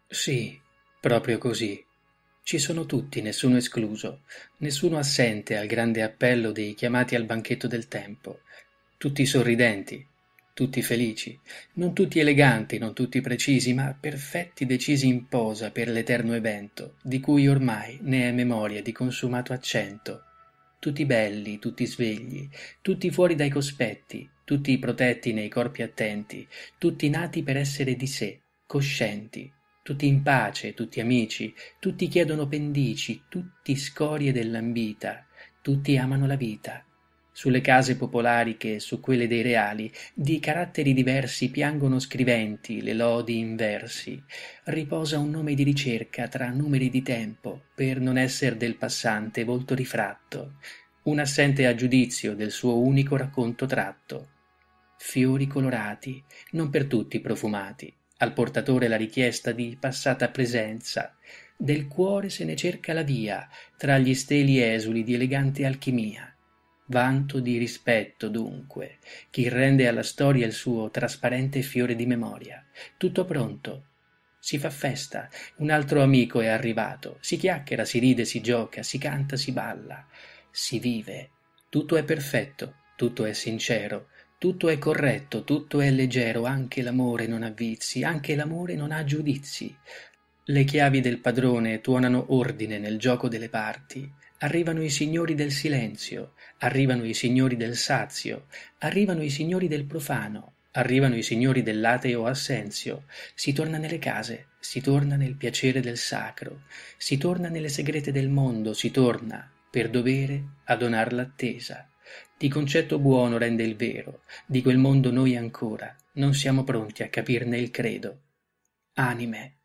Sì, proprio così. Ci sono tutti, nessuno escluso, nessuno assente al grande appello dei chiamati al banchetto del tempo. Tutti sorridenti, tutti felici, non tutti eleganti, non tutti precisi, ma perfetti decisi in posa per l'eterno evento, di cui ormai ne è memoria di consumato accento. Tutti belli, tutti svegli, tutti fuori dai cospetti, tutti protetti nei corpi attenti, tutti nati per essere di sé, coscienti, tutti in pace, tutti amici, tutti chiedono pendici, tutti scorie dell'ambita, tutti amano la vita. Sulle case popolari che su quelle dei reali, di caratteri diversi piangono scriventi le lodi in versi. Riposa un nome di ricerca tra numeri di tempo, per non esser del passante volto rifratto, un assente a giudizio del suo unico racconto tratto. Fiori colorati, non per tutti profumati, al portatore la richiesta di passata presenza, del cuore se ne cerca la via, tra gli steli esuli di elegante alchimia. Vanto di rispetto, dunque, chi rende alla storia il suo trasparente fiore di memoria. Tutto pronto. Si fa festa, un altro amico è arrivato, si chiacchiera, si ride, si gioca, si canta, si balla, si vive. Tutto è perfetto, tutto è sincero, tutto è corretto, tutto è leggero, anche l'amore non ha vizi, anche l'amore non ha giudizi. Le chiavi del padrone tuonano ordine nel gioco delle parti. Arrivano i signori del silenzio, arrivano i signori del sazio, arrivano i signori del profano, arrivano i signori dell'ateo assenzio. Si torna nelle case, si torna nel piacere del sacro, si torna nelle segrete del mondo, si torna, per dovere, a donar l'attesa. Di concetto buono rende il vero, di quel mondo noi ancora non siamo pronti a capirne il credo. Anime,